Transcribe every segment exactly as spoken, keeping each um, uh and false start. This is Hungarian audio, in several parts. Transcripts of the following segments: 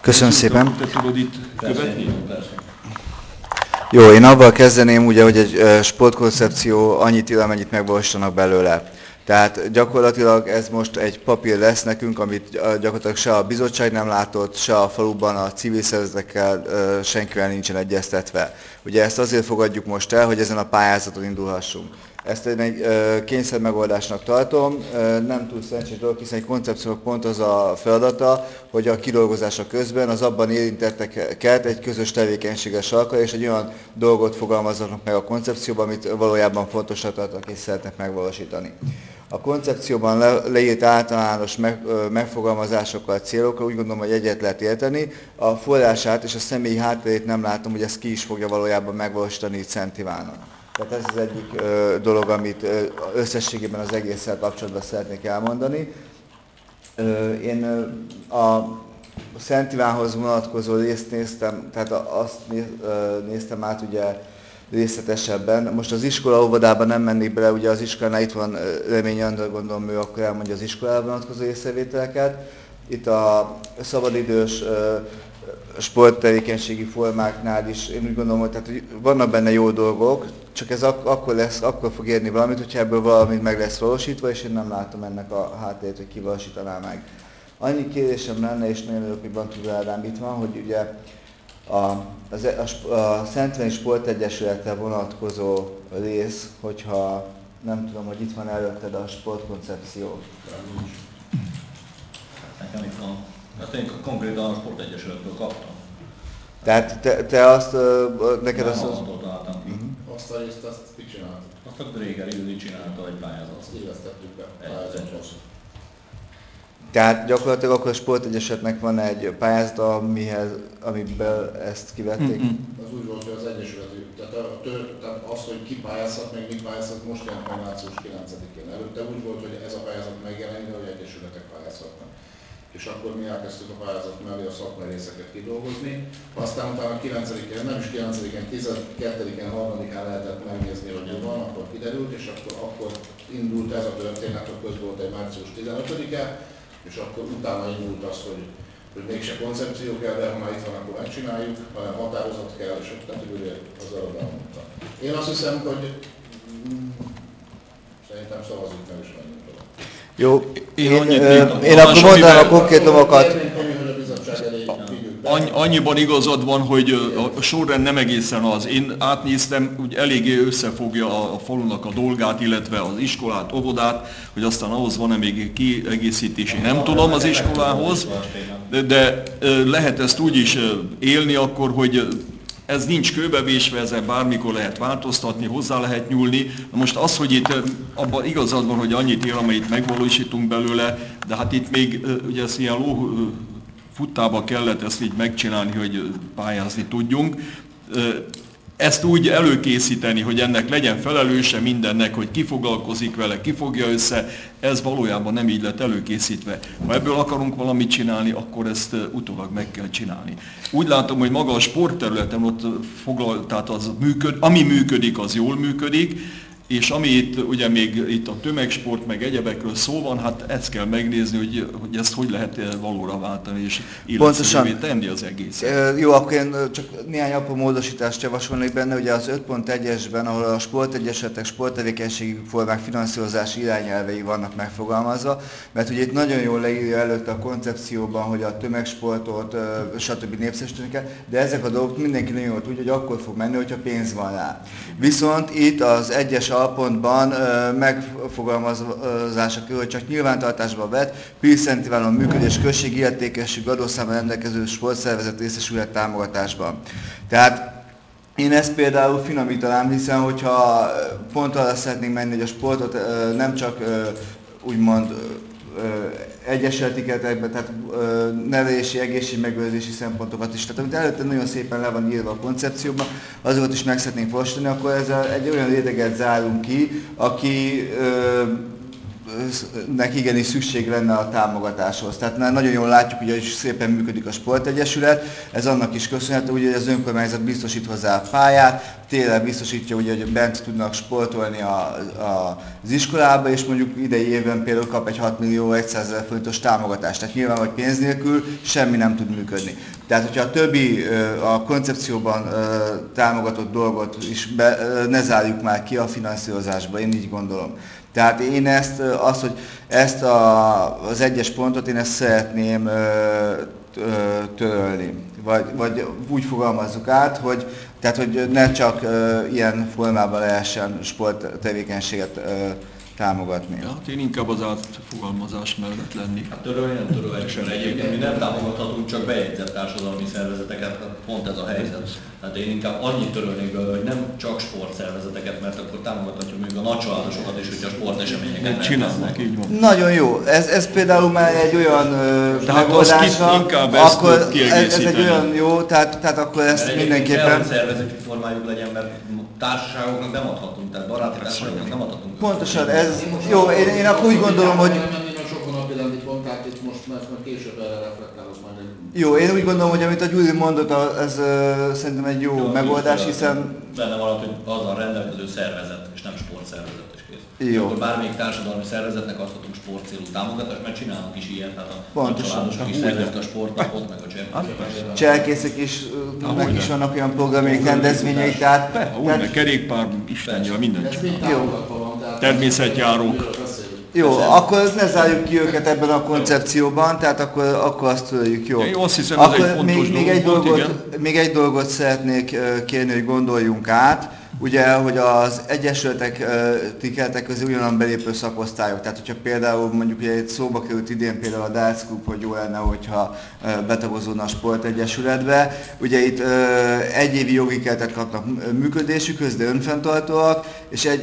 Köszönöm szépen. Te tudod itt követni? Jó, én avval kezdeném, ugye, hogy egy sportkoncepció annyit ér, amennyit megvalósítanak belőle. Tehát gyakorlatilag ez most egy papír lesz nekünk, amit gyakorlatilag se a bizottság nem látott, se a faluban a civil szervezetekkel senkivel nincsen egyeztetve. Ugye ezt azért fogadjuk most el, hogy ezen a pályázaton indulhassunk. Ezt egy kényszer megoldásnak tartom, nem túl szerencsés dolog, hiszen egy koncepciónak pont az a feladata, hogy a kidolgozása közben az abban érintetteket egy közös tevékenységgel sarkalja, és egy olyan dolgot fogalmazzanak meg a koncepcióban, amit valójában fontosnak tartanak és szeretnek megvalósítani. A koncepcióban le, leírt általános meg, megfogalmazásokkal, célokkal úgy gondolom, hogy egyet lehet érteni. A forrását és a személyi hátterét nem látom, hogy ezt ki is fogja valójában megvalósítani itt Szent Ivánon. Tehát ez az egyik ö, dolog, amit ö, összességében az egésszel kapcsolatban szeretnék elmondani. Ö, én ö, a Szent Ivánhoz vonatkozó részt néztem, tehát azt néz, ö, néztem át ugye részletesebben. Most az iskola óvodában nem mennék bele, ugye az iskolánál itt van Remény Andra, gondolom ő akkor elmondja az iskolára vonatkozó észrevételeket. Itt a szabadidős ö, sporttevékenységi formáknál is én úgy gondolom, hogy, tehát, hogy vannak benne jó dolgok, csak ez ak- akkor, lesz, akkor fog érni valamit, hogyha ebből valamit meg lesz valósítva, és én nem látom ennek a háttérét, hogy ki valósítaná meg. Annyi kérésem lenne, és nagyon örülök, hogy van Tudor Ádám itt van, hogy ugye a, az, a, a Szentvári Sportegyesületre vonatkozó rész, hogyha nem tudom, hogy itt van előtted a sportkoncepció. Nekem itt van. Hát én konkrétan a Sportegyesülettől kaptam. Tehát te, te azt, neked nem azt... Nem attól találtam ki. Uh-huh. Azt a részt, azt ki csináltuk? Azt a Dréger Ildi csinálta egy pályázat. Azt illesztettük be pályázathoz. Tehát gyakorlatilag akkor a Sportegyesületnek van egy pályázata, amihez, amiből ezt kivették? Mm-hmm. Az úgy volt, hogy az Egyesület, tehát, a tör, tehát az, hogy ki pályázhat, meg mi pályázhat, most jelent meg március kilencedikén. Előtte úgy volt, hogy ez a pályázat megjelenik, de hogy egyesületek pályázhatnak. És akkor mi elkezdtük a pályázat mellé a szakmai részeket kidolgozni. Aztán utána kilencedikén, nem is kilencedikén, tizenkettedikén, harmadikán lehetett megnézni, hogy mi van, akkor kiderült, és akkor, akkor indult ez a történet, hogy közben volt egy március tizenötödike, és akkor utána indult az, hogy, hogy mégse koncepció kell, de ha már itt van, akkor megcsináljuk, hanem határozat kell, és tehát ugye az előbb elmondta. Én azt hiszem, hogy mm, szerintem szavazzuk meg, és menjünk oda. Jó, én, én, annyit, én, én akkor mondanám a konkrétumokat. Annyi, annyiban igazad van, hogy a sorrend nem egészen az. Én átnéztem, hogy eléggé összefogja a falunak a dolgát, illetve az iskolát, óvodát, hogy aztán ahhoz van-e még kiegészítés, én nem tudom az iskolához, de lehet ezt úgy is élni akkor, hogy ez nincs kőbevésve, ezzel bármikor lehet változtatni, hozzá lehet nyúlni. Na most az, hogy itt abban igazad van, hogy annyit ér, amelyet megvalósítunk belőle, de hát itt még ugye ezt ilyen ló futtába kellett ezt így megcsinálni, hogy pályázni tudjunk. Ezt úgy előkészíteni, hogy ennek legyen felelőse mindennek, hogy ki foglalkozik vele, ki fogja össze, ez valójában nem így lett előkészítve. Ha ebből akarunk valamit csinálni, akkor ezt utólag meg kell csinálni. Úgy látom, hogy maga a sportterületen ott foglal, tehát az működ, ami működik, az jól működik, és ami itt, ugye még itt a tömegsport, meg egyebekről szó van, hát ezt kell megnézni, hogy, hogy ezt hogy lehet valóra váltani, és életszerűvé tenni az egészet. Jó, akkor én csak néhány apró módosítást javasolnék benne, ugye az öt pont egyesben, ahol a sportegyesületek, sporttevékenységi formák finanszírozási irányelvei vannak megfogalmazva, mert ugye itt nagyon jól leírja előtte a koncepcióban, hogy a tömegsportot, stb. Népszerűsíteni kell, de ezek a dolgok mindenki nagyon jól tudja, hogy akkor fog menni, hogyha pénz van rá. Viszont itt az egyes alpontban megfogalmazása kerül, hogy csak nyilvántartásba vett, Pilszent Ivánon működés község illetékességű adószámmal rendelkező sportszervezet részesülhet támogatásban. Tehát én ezt például finomítanám, hiszen hogyha pont arra szeretnénk menni, hogy a sportot nem csak úgymond egyesületi keretekben, tehát nevelési, egészségmegőrzési szempontokat is. Tehát amit előtte nagyon szépen le van írva a koncepcióban, azokat is meg szeretnénk valósítani, akkor ezzel egy olyan réteget zárunk ki, aki nek igenis szükség lenne a támogatáshoz. Tehát nagyon jól látjuk, hogy szépen működik a sportegyesület, ez annak is köszönhető, hogy az önkormányzat biztosít hozzá a pályát, télen biztosítja, ugye, hogy bent tudnak sportolni a, a, az iskolába, és mondjuk idei évben például kap egy hat millió százezer forintos támogatást. Tehát nyilván, hogy pénz nélkül semmi nem tud működni. Tehát, hogyha a többi a koncepcióban támogatott dolgot is be, ne zárjuk már ki a finanszírozásba, én így gondolom. Tehát én ezt, az, hogy ezt a, az egyes pontot én ezt szeretném ö, ö, törölni. Vagy, vagy úgy fogalmazzuk át, hogy, tehát, hogy ne csak ö, ilyen formában lehessen sporttevékenységet ö, támogatni. Hát én inkább az átfogalmazás mellett lennék. Hát törölni nem törölhetjük, mert egyébként mi nem támogathatunk csak bejegyzett társadalmi szervezeteket, pont ez a helyzet. Hát én inkább annyit törölnék belőle, hogy nem csak sportszervezeteket, mert akkor támogathatjuk még a nagycsaládosokat is, hogyha sporteseményeket csinálnak, így van. Nagyon jó. Ez, ez például már egy olyan megoldásra, inkább ezt akkor ez, ez egy olyan jó, tehát, tehát akkor ezt mert mindenképpen... Mert szervezeti formájuk legyen, mert társaságoknak nem adhatunk, tehát baráti társaságoknak nem adhatunk. Pontosan, ez jó, én, én akkor úgy gondolom, hogy... Sokan napirendi pont, tehát itt most mert később erre reflektálok majd. Jó, én úgy gondolom, hogy amit a Gyuri mondott, ez uh, szerintem egy jó, jó megoldás, hiszen... Benne van, hogy azzal rendelkező szervezet, és nem sportszervezet is kész. Jó. Akkor bármelyik társadalmi szervezetnek adhatunk sportcélú támogatást, mert csinálunk is ilyet, tehát a családosok is szervezik a sportnapot, meg a cserkészek. Cserkészek is, meg is vannak olyan programjaik, rendezvényeik, tehát... Úgy, kerékpár, Istennyel, mindent csinálunk. Természetjárók. Jó, akkor ne zárjuk ki őket ebben a koncepcióban, tehát akkor, akkor azt tudjuk, jó. Én azt hiszem, akkor ez egy fontos még, még, egy dolog, dolgot, még egy dolgot szeretnék kérni, hogy gondoljunk át, ugye, hogy az egyesületek tiketek közé ugyanan belépő szakosztályok, tehát hogyha például mondjuk ugye egy szóba került idén például a Darts Klub, hogy jó lenne, hogyha betagozódna a sportegyesületbe, ugye itt egy évi jogi keretet kapnak működésükhöz, de önfenntartóak, és egy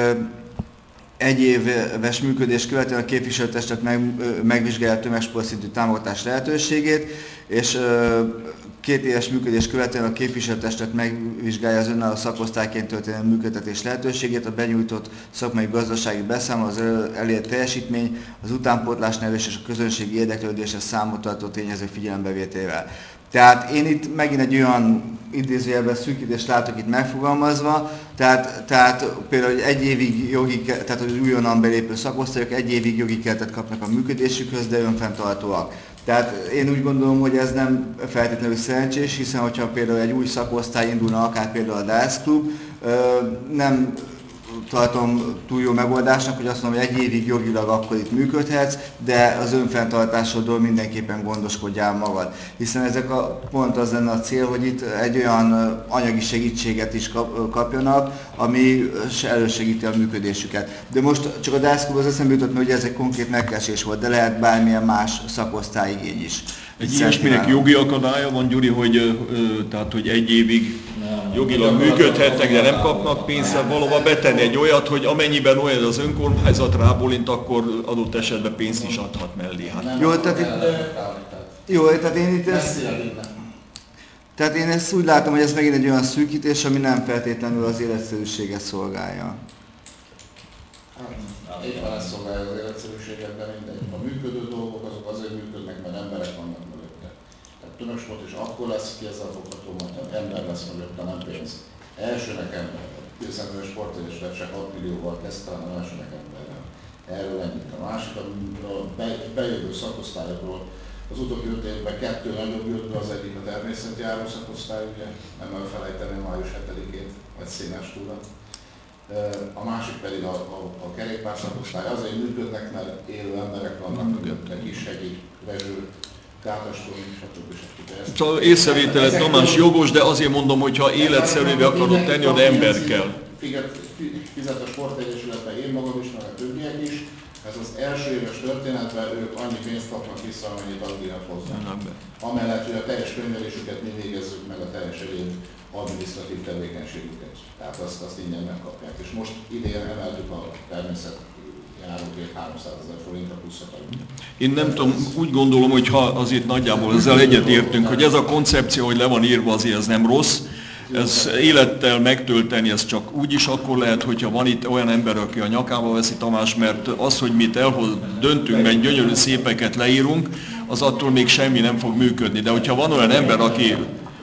egy éves működés követően a képviselőtestet meg, megvizsgálja a tömegsportszintű támogatás lehetőségét, és két éves működés követően a képviselőtestet megvizsgálja az önálló szakosztályként történő működtetés lehetőségét, a benyújtott szakmai gazdasági beszámoló, az elért teljesítmény, az utánpótlás nevelés és a közönségi érdeklődésre számot tartó tényező figyelembevételével. Tehát én itt megint egy olyan idézőjelben szűkítést látok itt megfogalmazva, tehát, tehát például egy évig jogi, tehát az újonnan belépő szakosztályok egy évig jogi keretet kapnak a működésükhöz, de önfenntartóak. Tehát én úgy gondolom, hogy ez nem feltétlenül szerencsés, hiszen hogyha például egy új szakosztály indulna, akár például a Darts Klub, nem tartom túl jó megoldásnak, hogy azt mondom, hogy egy évig jogilag akkor itt működhetsz, de az önfenntartásodról mindenképpen gondoskodjál magad. Hiszen ezek a, pont az lenne a cél, hogy itt egy olyan anyagi segítséget is kap, kapjanak, ami elősegíti a működésüket. De most csak a Darts Klub az eszembe jutott, mert ugye ez egy konkrét megkeresés volt, de lehet bármilyen más szakosztályigény is. Egy ilyesminek jogi akadálya van, Gyuri, hogy, ö, tehát, hogy egy évig nem, jogilag működhetnek, de nem kapnak pénzt, valóban betenni egy olyat, hogy amennyiben olyan az önkormányzat rábólint, akkor adott esetben pénzt is adhat mellé. Hát. Jó, tehát itt, jó, tehát én itt ezt, tehát én ezt úgy látom, hogy ez megint egy olyan szűkítés, ami nem feltétlenül az életszerűséget szolgálja. Hát, éppen ezt szolgálja az életszerűséget, de mindegy. A működő dolgok azok azért működnek, mert emberek vannak mögötte. Tehát tömegsport is akkor lesz kézzelfogható, mert ember lesz mögötte, nem pénz. Elsőnek ember. Hiszen a sportegyesület se hat millió volt, lesz talán a elsőnek emberrel. Erről ennyit. A másik, a bejövő szakosztályokról. Az utóbbi öt évben kettő nagyobb jött be, az egyik a természetjáró szakosztály, ugye, nem elfelejteni a május hetedikét, vagy színes túra. A másik pedig a, a, a kerékpár szakosztály. Azért működnek, mert élő emberek vannak mögötte, Kishegyi, Rezső, Kátastóni, stb. stb. Szóval észrevételed, Tamás, jogos, de azért mondom, hogy ha életszerűvé akarod tenni, oda ember kell. Fizet a sportegyesületben én magam is, meg a többiek is. Ez az első éves történetben ők annyi pénzt kapnak vissza, amennyit addinak hozzá. Amellett, hogy a teljes könyvelésüket mi végezzük meg a teljes egyéb adminisztratív tevékenységüket. Tehát azt, azt ingyen megkapják. És most idén emeltük a természetjárókért háromszázezer forintra pluszat adni. Én nem tudom, úgy gondolom, hogy ha azért nagyjából ezzel egyetértünk, hogy ez a koncepció, hogy le van írva, azért ez nem rossz, ez élettel megtölteni, ez csak úgy is akkor lehet, hogyha van itt olyan ember, aki a nyakába veszi, Tamás, mert az, hogy mi elhoz döntünk, meg gyönyörű szépeket leírunk, az attól még semmi nem fog működni. De hogyha van olyan ember, aki,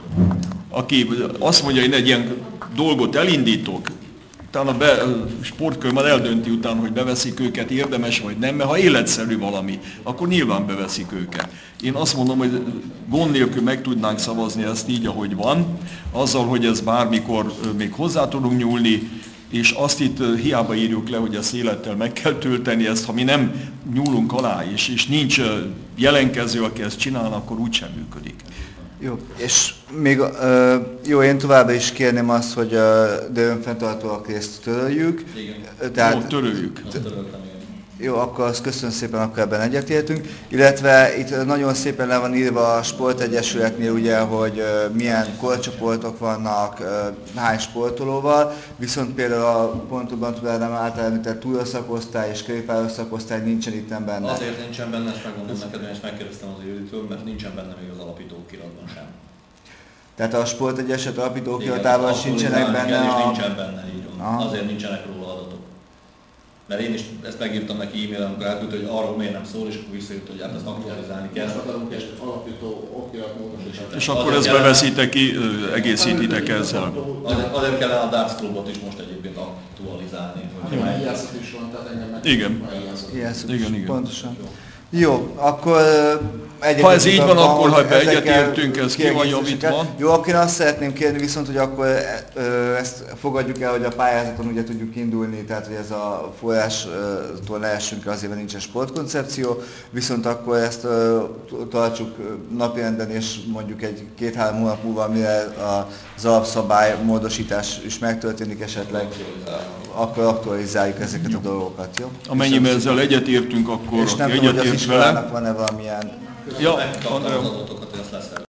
aki azt mondja, hogy én egy ilyen dolgot elindítok, utána be, sportkör már eldönti utána, hogy beveszik őket, érdemes vagy nem, mert ha életszerű valami, akkor nyilván beveszik őket. Én azt mondom, hogy gond nélkül meg tudnánk szavazni ezt így, ahogy van, azzal, hogy ez bármikor még hozzá tudunk nyúlni, és azt itt hiába írjuk le, hogy ezt élettel meg kell tölteni, ezt ha mi nem nyúlunk alá, és, és nincs jelenkező, aki ezt csinál, akkor úgysem működik. Jó, és még uh, jó, én továbbra is kérném azt, hogy a uh, de önfenntartóak részt töröljük. Igen. Tehát, Jó, töröljük. Azt töröltem, igen. Jó, akkor azt köszönöm szépen, akkor ebben egyetértünk. Illetve itt nagyon szépen le van írva a sportegyesületnél, ugye, hogy uh, milyen korcsoportok vannak, uh, hány sportolóval, viszont például a pontokban tudom által említett túraszakosztály és kerékpároszakosztály nincsen itt benne. Azért nincsen benne, ezt megmondom neked, én ezt megkérdeztem az Juditől, mert nincsen benne még az alapító okiratban sem. Tehát a sportegyesület alapító Igen, okiratában azt sincsenek aktualizálni benne kell, és a... nincsen benne, így van. Aha. Azért nincsenek róla adatok. Mert én is ezt megírtam neki e-mailen, amikor elküldte, hogy arról miért nem szól, és akkor visszajött, hogy hát ezt aktualizálni kell. Most akarunk egy alapító okirat módosítást. És akkor ezt beveszitek ki, egészítitek ezzel. Azért, azért kellene a Darts Clubot is most egyébként aktualizálni. Jó, ijászat is van, tehát engem meg... Igen. Igen, Igen, igen. pontosan. Jó, akkor egyetértünk Ha ez így van, abban, akkor hogy ha ezekkel egyetértünk, ez ki van kiegészítéseket- javítva. Jó, akkor én azt szeretném kérni viszont, hogy akkor ö, ezt fogadjuk el, hogy a pályázaton ugye tudjuk indulni, tehát hogy ez a forrástól ne essünk, azért mert nincsen sportkoncepció, viszont akkor ezt ö, tartsuk napirenden, és mondjuk egy két-három hónap múlva, mire az alapszabály módosítás is megtörténik esetleg, akkor aktualizáljuk ezeket a dolgokat, jó? Amennyiben ezzel egyetértünk, akkor És nem aki tudom, hogy az egyetért iskolának vele. van-e valamilyen Ja, Megkaptam Andrea. az adatokat, hogy azt lesz